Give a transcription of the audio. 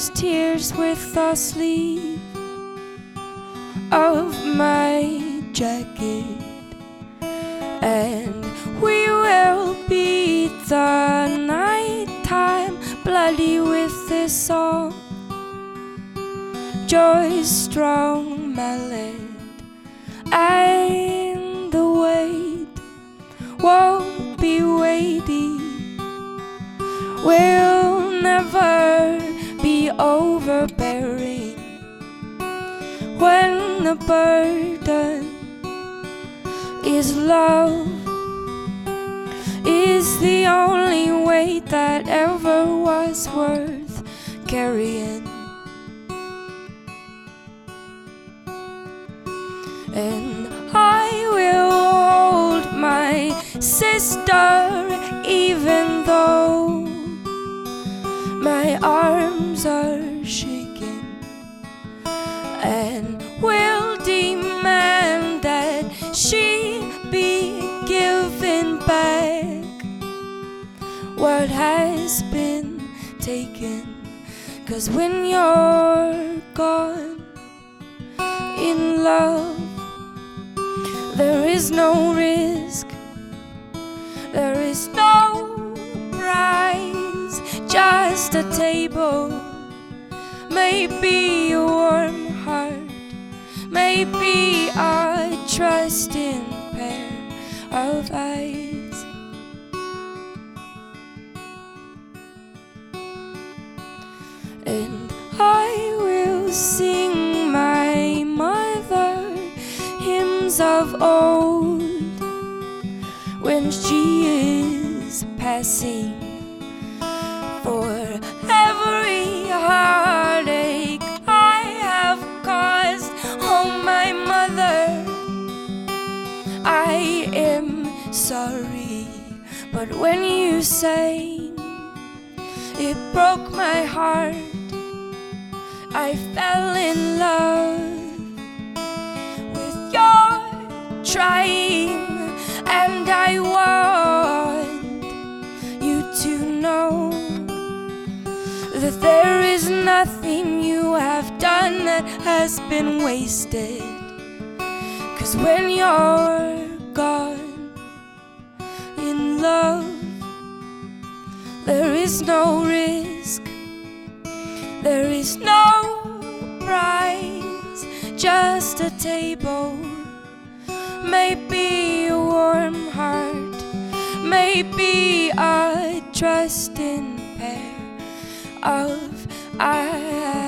first tears with the sleeve of my jacket, and we will beat the night time bloody with this song. Joy's strong mallet, and the weight won't be weighty. We'll never be overbearing when the burden is love, is the only weight that ever was worth carrying. And I will hold my sister even though my arms are shaking, and will demand that she be given back what has been taken. 'Cause when you're gone in love, there is no risk, there is no prize, just a table, maybe a warm heart, maybe a trusting pair of eyes. And I will sing my mother hymns of old when she is passing, for every heartache I have caused. Oh, my mother, I am sorry. But when you sang, it broke my heart. I fell in love with your trying, and I want you to know that there is nothing you have done that has been wasted. 'Cause when you're gone in love, there is no risk, there is no prize, just a table, maybe a warm heart, maybe a trusting pair of eyes.